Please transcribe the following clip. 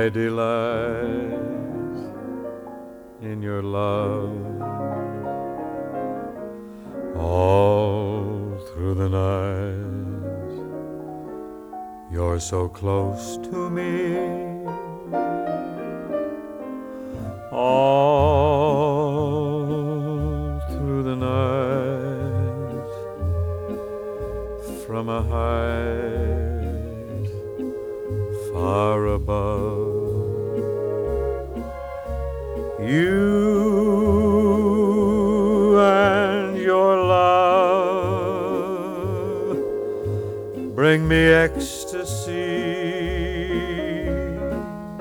I delight in your love all through the night. You're so close to me, all through the night. From a height far above, you